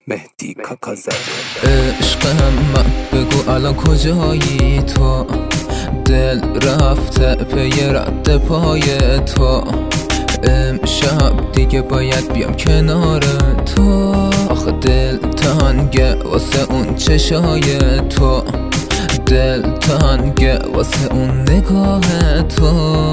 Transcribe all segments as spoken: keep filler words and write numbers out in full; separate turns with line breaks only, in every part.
مهدی کاکازاده.
عشقم من بگو الان کجایی تو؟ دل رفته پی رد پای تو. امشب دیگه باید بیام کنار تو. آخه دل تنگه واسه اون چشای تو. دل تنگه واسه اون نگاه تو.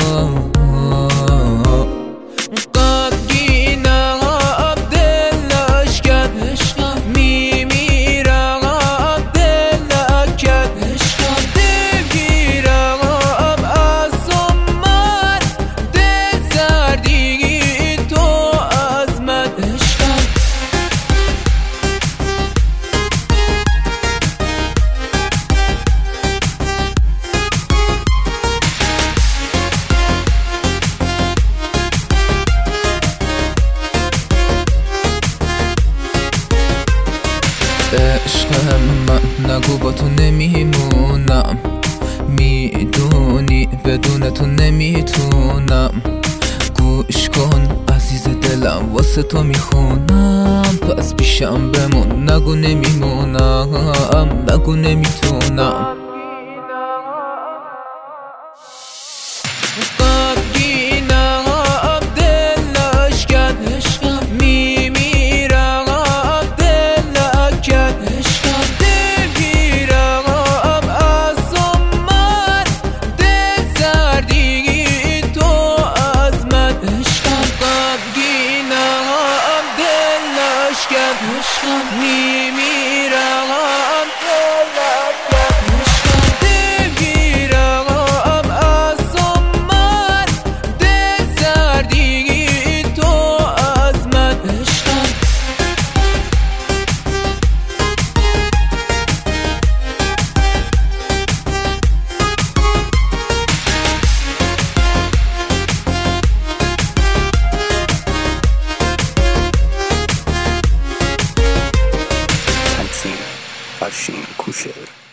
عشقم من نگو با تو نمیمونم، میدونی بدون تو نمیتونم. گوش کن عزیز دلم واسه تو میخونم، پس پیشم بمون نگو نمیمونم، نگو نمیتونم.
میمیرم دلگیرم از من، دل سردی تو از من.
Arşin Kuşer.